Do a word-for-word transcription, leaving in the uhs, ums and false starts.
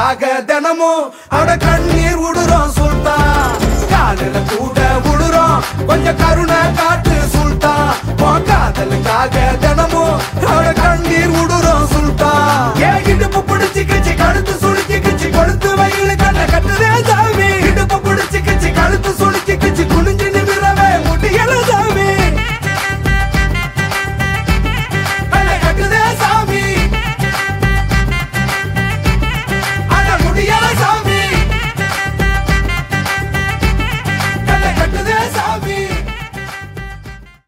உனக்காக தினமும் அட கண்ணீர் விடுறோம் சுல்தான் காலில கூட விடுறோம் கொஞ்சம் கருணை